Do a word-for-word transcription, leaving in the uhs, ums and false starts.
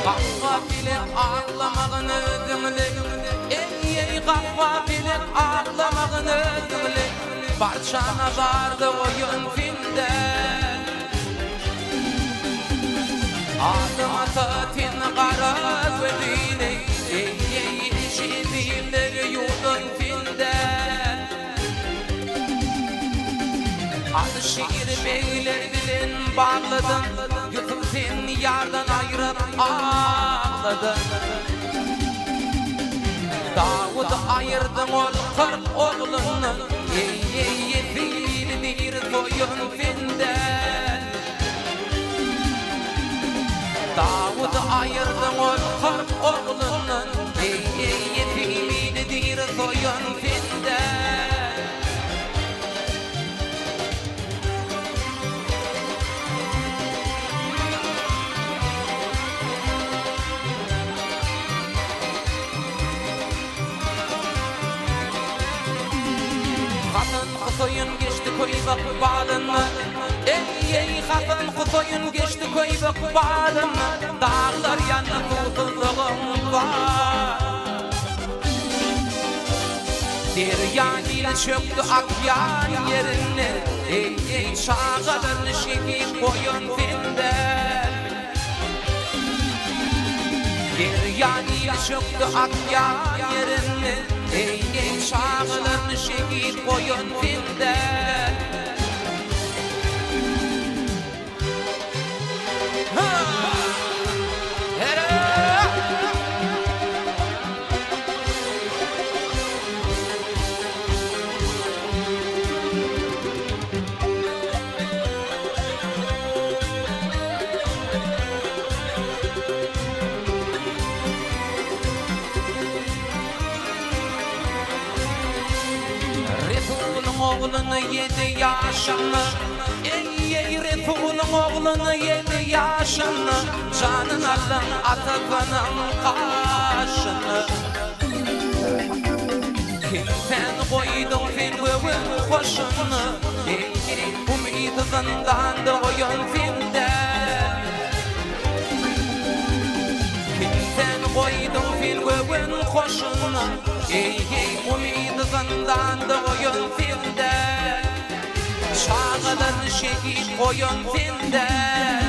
Kahva bilen ağlamağını dinle. Ey ey kahva bilen ağlamağını dinle. Barçana vardı oyun filmde. Adım atatin kara gözüne. Ey ey işittiğimleri yudun filmde. Adı şiir beyler dilin bağladın. Yutup seni yardan ayırıp ağladın. Davud'u ayırdın ol kırk oğlunu. Ey ey yefil bir koyun filmde. Davud'u ayırdın ol kırk oğlunu. Ey ey yefil bir koyun filmde. Husoyun geçti koy bak bağlını. Ey ey hatun Husoyun geçti koy bak bağlını. Dağlar yanı kurtulduğum var. Deryan ile çöktü akyan yerine. Ey ey çağırın şekil koyun filmde. Deryan ile çöktü akyan yerine. Ey ey çağırın şekil koyun filmde. Oğlunu yedi yaşını. Ey ey Reful'un oğlunu yedi yaşını. Canın alın Atak'ının kaşını. Kimden koydun filmin hoşunu. Ey ey umidi zindandı oyun filmde. Kimden koydun filmin hoşunu. Ey ey umidi zindandı oyun filmde. Çağılın şehit koyun filmde.